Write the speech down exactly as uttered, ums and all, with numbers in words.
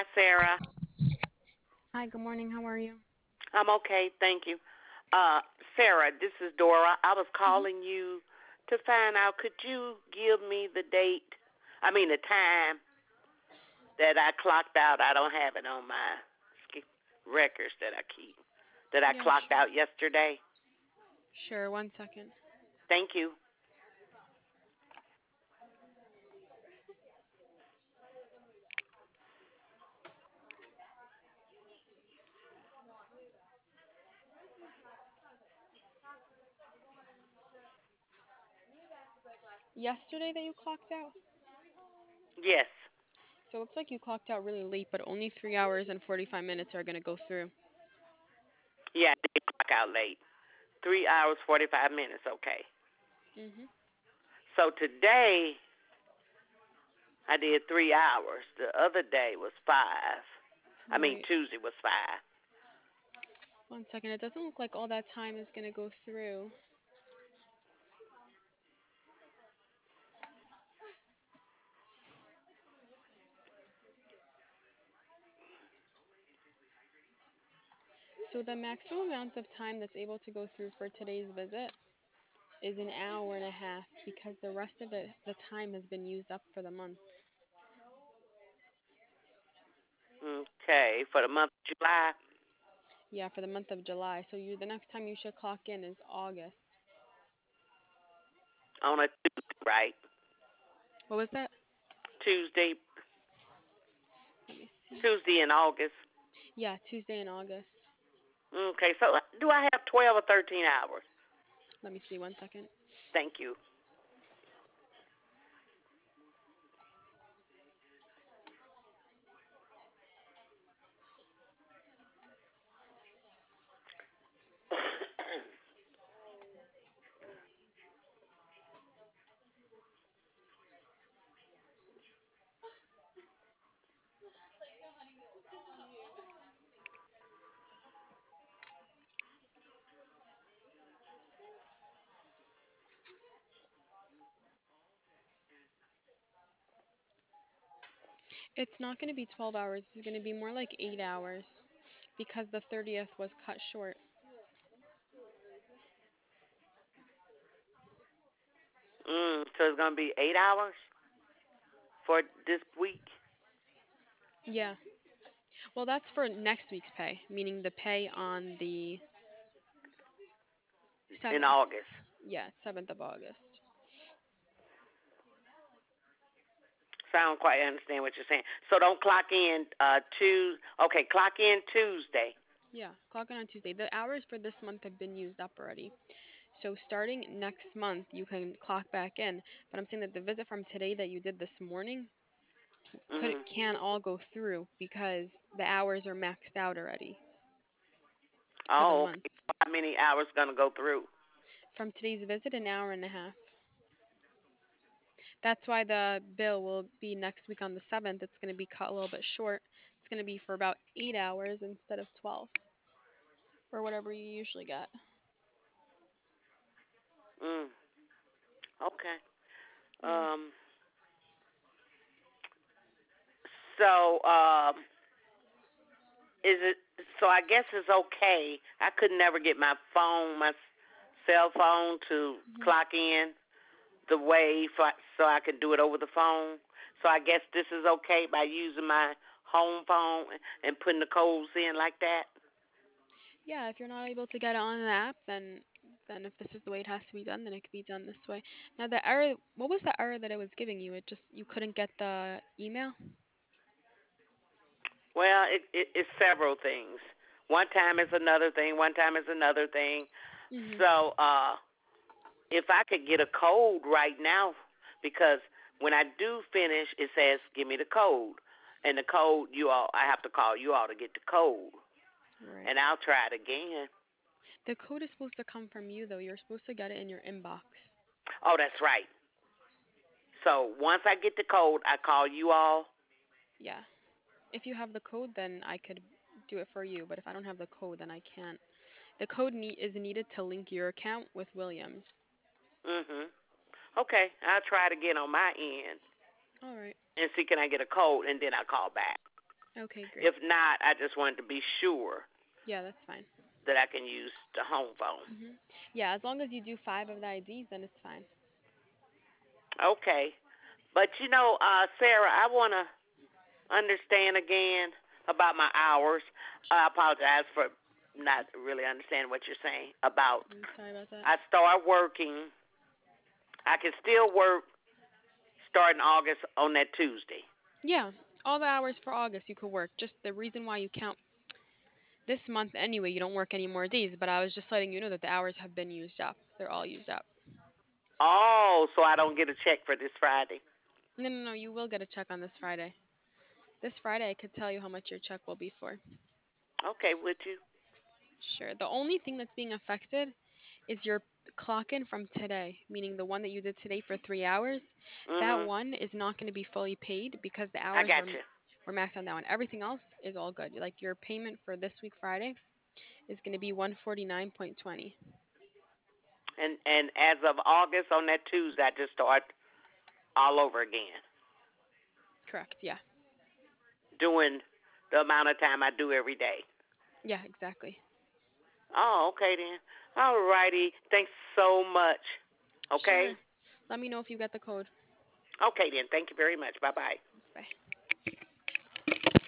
Sarah. Hi, good morning. How are you? I'm okay, thank you. Uh, Sarah, this is Dora. I was hmm calling you to find out, could you give me the date, I mean the time that I clocked out? I don't have it on my records that I keep. That I Yeah, clocked sure. out yesterday. Sure, one second. Thank you. Yesterday that you clocked out? Yes. So it looks like you clocked out really late, but only three hours and forty-five minutes are going to go through. Yeah, I did clock out late. Three hours, forty-five minutes, okay. hmm So today I did three hours. The other day was five. I mean, Right. Tuesday was five. One second. It doesn't look like all that time is going to go through. So the maximum amount of time that's able to go through for today's visit is an hour and a half because the rest of it, the time has been used up for the month. Okay, for the month of July. Yeah, for the month of July. So you, the next time you should clock in is August. On a Tuesday, right? What was that? Tuesday, Let me see. Tuesday in August. Yeah, Tuesday in August. Okay, so do I have twelve or thirteen hours? Let me see one second. Thank you. It's not going to be twelve hours. It's going to be more like eight hours because the thirtieth was cut short. mm, so it's gonna be eight hours for this week Yeah. Well, that's for next week's pay, meaning the pay on the in seventh. August. Yeah, seventh of August. So I don't quite understand what you're saying. So don't clock in uh Tuesday. Okay, clock in Tuesday. Yeah, clock in on Tuesday. The hours for this month have been used up already. So starting next month, you can clock back in. But I'm saying that the visit from today that you did this morning could Mhm. can all go through because the hours are maxed out already for the Oh, month. okay. How many hours gonna go through? From today's visit, an hour and a half. That's why the bill will be next week on the seventh. It's going to be cut a little bit short. It's going to be for about eight hours instead of twelve or whatever you usually get. Mm. Okay. Yeah. Um. So um. Is it? So I guess it's okay. I could never get my phone, my cell phone, to hmm clock in the way for, so I could do it over the phone. So I guess this is okay by using my home phone and putting the codes in like that. Yeah, if you're not able to get it on the app, then then if this is the way it has to be done, then it can be done this way. Now the error, what was the error that it was giving you? It just you couldn't get the email? Well, it, it it's several things. One time is another thing. One time is another thing. Mhm. So uh, if I could get a code right now, because when I do finish, it says give me the code, and the code you all I have to call you all to get the code, Right. and I'll try it again. The code is supposed to come from you though. You're supposed to get it in your inbox. Oh, that's right. So once I get the code, I call you all. Yeah. If you have the code, then I could do it for you. But if I don't have the code, then I can't. The code need is needed to link your account with Williams. Mhm. Okay, I'll try it again on my end All right. and see can I get a code, and then I'll call back. Okay, great. If not, I just wanted to be sure Yeah, that's fine. that I can use the home phone. Mhm. Yeah, as long as you do five of the I Ds, then it's fine. Okay. But you know, uh, Sarah, I want to understand again about my hours. I apologize for not really understanding what you're saying about. I'm sorry about that. I start working. I can still work starting August on that Tuesday. Yeah, all the hours for August you could work. Just the reason why you count this month anyway, you don't work any more days, but I was just letting you know that the hours have been used up. They're all used up. Oh, so I don't get a check for this Friday. No, no, no, you will get a check on this Friday. This Friday I could tell you how much your check will be for. Okay, would you? Sure. The only thing that's being affected is your clock in from today, meaning the one that you did today for three hours. That Mhm. one is not going to be fully paid because the I hours got were you. were maxed on that one. Everything else is all good. Like your payment for this week Friday is going to be one forty-nine point twenty. And and as of August on that Tuesday, I just start all over again, Correct. Yeah. doing the amount of time I do every day. Yeah, exactly. Oh, okay then. All righty. Thanks so much. Okay. Sure. Let me know if you get the code. Okay then. Thank you very much. Bye bye.